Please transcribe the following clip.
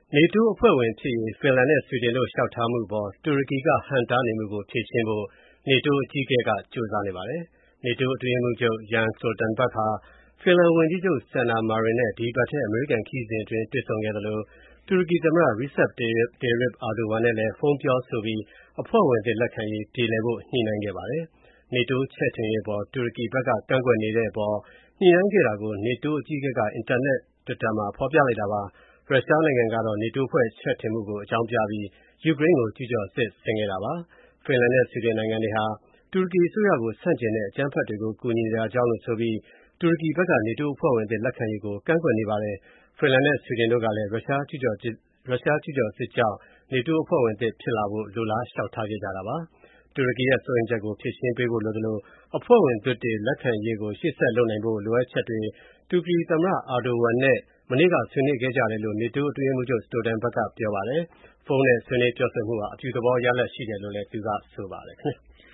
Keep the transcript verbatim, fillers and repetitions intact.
နေတိုးအဖွဲ့ဝင်ဖြစ်ရေးဖင်လန်နဲ့ဆွီဒင်တို့လျှောက်ထားမှုအပေါ်တူရကီကဟန့်တားနေမှုကိုဖြေရှင်းဖို့နေတိုးအကြီးအကဲကကြိုးစားနေပါတယ်။ နေတိုးအတွင်းရေးမှူးချုပ် Jens Stoltenberg ဟာဖင်လန်ဝန်ကြီးချုပ် Sanna Marin နဲ့ဒီအပတ်ထဲအမေရိကန်ခရီးစဉ်အတွင်းတွေ့ဆုံခဲ့သလို တူရကီသမ္မတ Recep Tayyip Erdogan နဲ့လည်းဖုန်းပြောဆိုပြီးအဖွဲ့ဝင်သစ်လက်ခံရေးပြေလည်ဖို့ညှိနှိုင်းခဲ့ပါတယ်။ နေတိုးချဲ့ထွင်ရေးအပေါ်တူရကီဘက်ကကန့်ကွက်နေတဲ့အပေါ်ညှိနှိုင်းခဲ့တာကိုနေတိုးအကြီးအကဲကအင်တာနက် Twitter မှာဖော်ပြလိုက်တာပါ။ ရုရှားနိုင်ငံကတော့နေတိုးအဖွဲ့ချဲ့ထွင်မှုကိုအကြောင်းပြပြီးယူကရိန်းကိုကျူးကျော်စစ်ဆင်ခဲ့တာပါ။ ဖင်လန်နဲ့ဆွီဒင်နိုင်ငံတွေဟာတူရကီအစိုးရကိုဆန့်ကျင်တဲ့အကြမ်းဖက်တွေကိုကူညီနေတာကြောင့်လို့ဆိုပြီးတူရကီဘက်ကနေတိုးအဖွဲ့ဝင်သစ်လက်ခံရေးကိုကန့်ကွက်နေပါတယ်။ ဖင်လန်နဲ့ဆွီဒင်တို့ကလည်း ရုရှားကျူးကျော်စစ်ကြောင့်နေတိုးအဖွဲ့ဝင်သစ်ဖြစ်လာဖို့လိုလားလျှောက်ထားခဲ့ကြတာပါ။ တူရကီရဲ့စိုးရိမ်ချက်ကိုဖြေရှင်းပေးဖို့လိုသလိုအဖွဲ့ဝင်သစ်တွေလက်ခံရေးကိုရှေ့ဆက်လုပ်နိုင်ဖို့လိုအပ်ချက်တွေတူရကီသမ္မတ Erdogan နဲ့ မနေ့ကဆွေးနွေးခဲ့ကြတယ်လို့နေတိုးအတွင်းရေးမှူးချုပ် Stoltenberg ကပြောပါတယ်။ ဖုန်းနဲ့ဆွေးနွေးပြောဆိုမှုဟာအပြုသဘောရလဒ်ရှိတယ်လို့လည်းသူကဆိုပါတယ်။